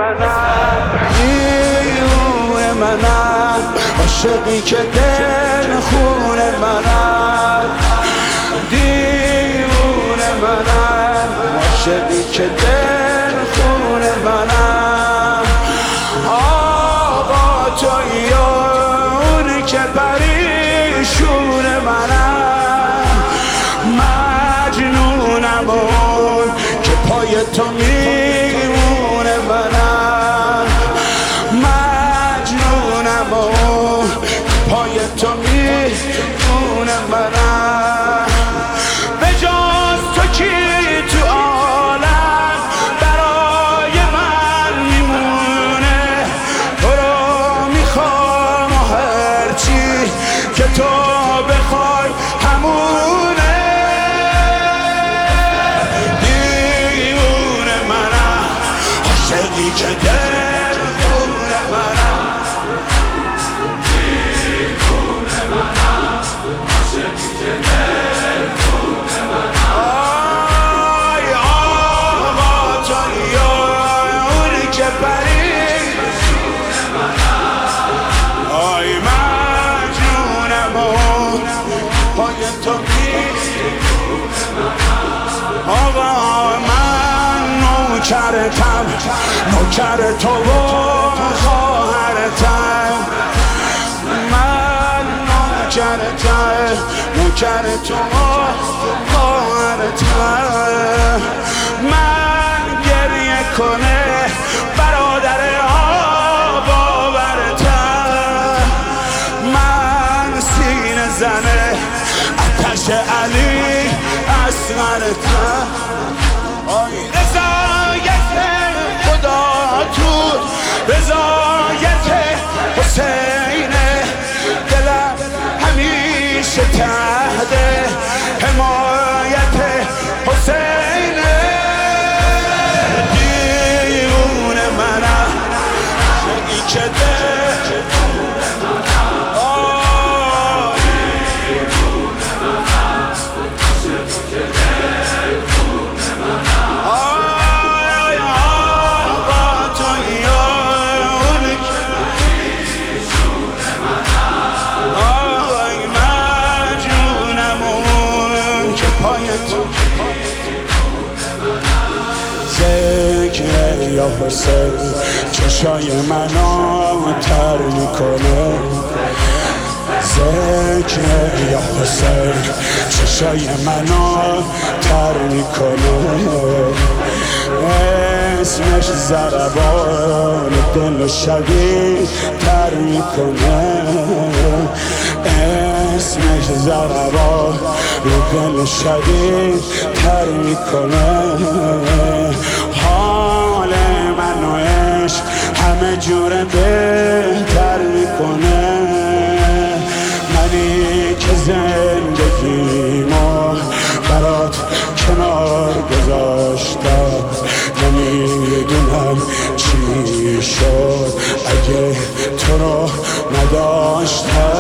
دیوونه منم، عاشقی که دل خون منم. دیوونه منم، عاشقی که دل خون منم. آقا تویی اونی که پریشون منم. مجنونم اون که پای تو میمونه منم. مجنونم اون که پای تو میمونه منم. به جز تو کی تو عالم برای من میمونه؟ تو رو میخوام و هرچی که تو بخوای همونه. دیوونه منم، عاشقی که دل خون منم. دیوونه منم، عاشقی که دل خون منم. آی آقا تویی اونی که پریشون منم. آی مجنونم اون پای تو میمونه منم. آقا من نوکرتم، نوکر تو و خواهرتم. من نوکرتم، نوکر تو و خواهرتم. من گریه کنه برادر آباورتم. من سینه زنه آتش علی اصغرتم. آی رضایت خدا تو رضایت حسین، دلم همیشه تحت حمایت حسین. دیوونه منم، عاشقی که دل ذکر یا حسین چشای منو تر میکنه. ذکر یا حسین چشای منو تر میکنه. اسمش ضربان دل و شدید تر میکنه. اسمش ضربان دل و شدید تر میکنه. حال من و عشق همه جور بهتر میکنه. منی که زندگیمو برات کنار گذاشتم، نمیدونم چی شد اگه تو رو نداشتم.